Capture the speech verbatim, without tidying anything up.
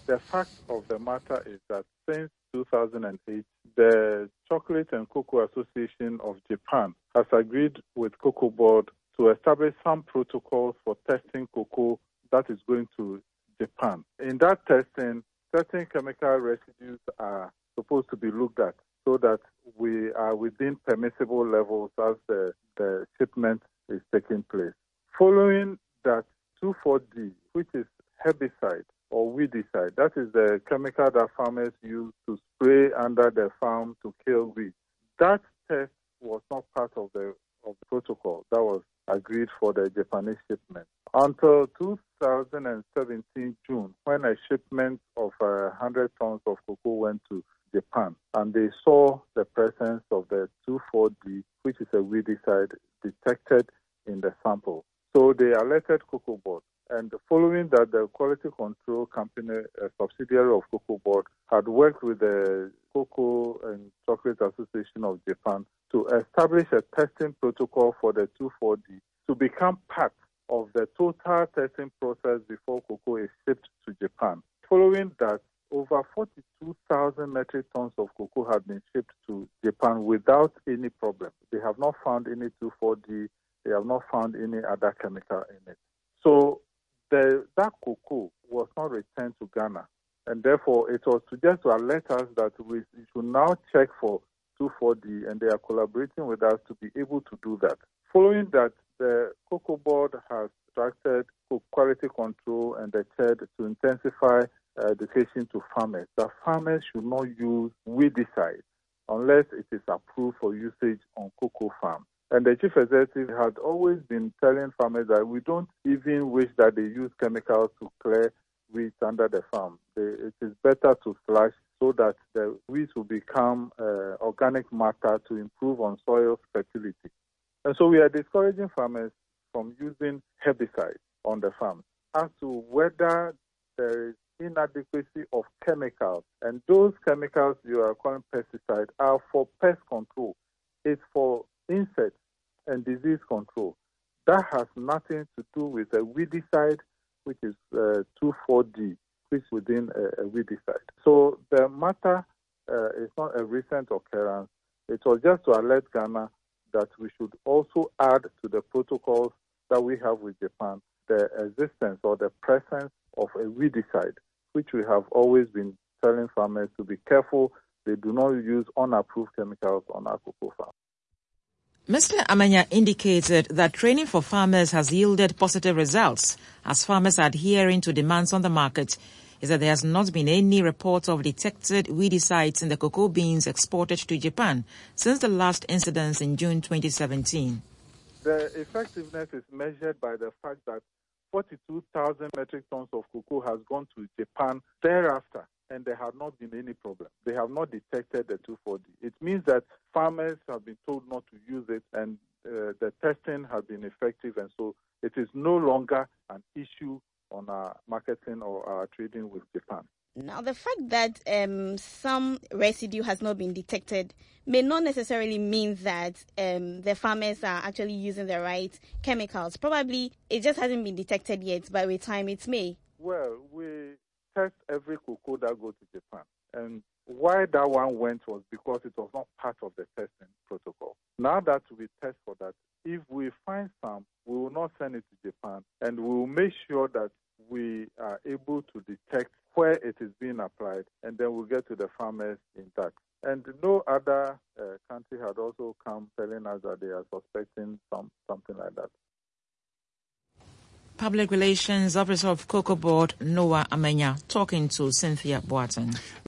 the fact of the matter is that since two thousand eight, the Chocolate and Cocoa Association of Japan has agreed with Cocoa Board to establish some protocols for testing cocoa that is going to Japan. In that testing, certain chemical residues are supposed to be looked at so that we are within permissible levels as the, the shipment is taking place. Following that, two four D, which is herbicide or weedicide, that is the chemical that farmers use to spray under the farm to kill weeds. That test was not part of the of the protocol that was agreed for the Japanese shipment until two thousand seventeen June, when a shipment of uh, one hundred tons of cocoa went to Japan, and they saw the presence of the two four D, which is a weedicide, detected in the sample. So they alerted Cocoa Board. And following that, the Quality Control Company, a subsidiary of Cocoa Board, had worked with the Cocoa and Chocolate Association of Japan to establish a testing protocol for the two four D to become part of the total testing process before cocoa is shipped to Japan. Following that, over forty-two thousand metric tons of cocoa had been shipped to Japan without any problem. They have not found any two four D. They have not found any other chemical in it. So the, that cocoa was not returned to Ghana, and therefore it was to just to alert us that we should now check for two four D, and they are collaborating with us to be able to do that. Following that, the Cocoa Board has instructed Quality Control and the C H E D to intensify education to farmers that farmers should not use weedicide unless it is approved for usage on cocoa farms. And the chief executive had always been telling farmers that we don't even wish that they use chemicals to clear weeds under the farm. They, it is better to slash so that the weeds will become uh, organic matter to improve on soil fertility. And so we are discouraging farmers from using herbicides on the farm. As to whether there is inadequacy of chemicals, and those chemicals you are calling pesticides are for pest control. It's for insects and disease control. That has nothing to do with a weedicide, which is uh, two four D, which is within a, a weedicide. So the matter uh, is not a recent occurrence. It was just to alert Ghana that we should also add to the protocols that we have with Japan the existence or the presence of a weedicide, which we have always been telling farmers to be careful. They do not use unapproved chemicals on our cocoa farm. Mister Amenya indicated that training for farmers has yielded positive results as farmers are adhering to demands on the market. Is that there has not been any report of detected weedicides in the cocoa beans exported to Japan since the last incidents in June twenty seventeen. The effectiveness is measured by the fact that forty-two thousand metric tons of cocoa has gone to Japan thereafter, and there have not been any problem. They have not detected the two four D. It means that farmers have been told not to use it, and uh, the testing has been effective, and so it is no longer an issue on our marketing or our trading with Japan. Now, the fact that um, some residue has not been detected may not necessarily mean that um, the farmers are actually using the right chemicals. Probably it just hasn't been detected yet, but with time it may. Well, we test every cocoa that goes to Japan. And why that one went was because it was not part of the testing protocol. Now that we test for that, if we find some, we will not send it to Japan, and we will make sure that we are able to detect where it is being applied, and then we'll get to the farmers intact. And no other uh, country had also come telling us that they are suspecting some something like that. Public Relations Officer of Cocoa Board, Noah Amenya, talking to Cynthia Boateng.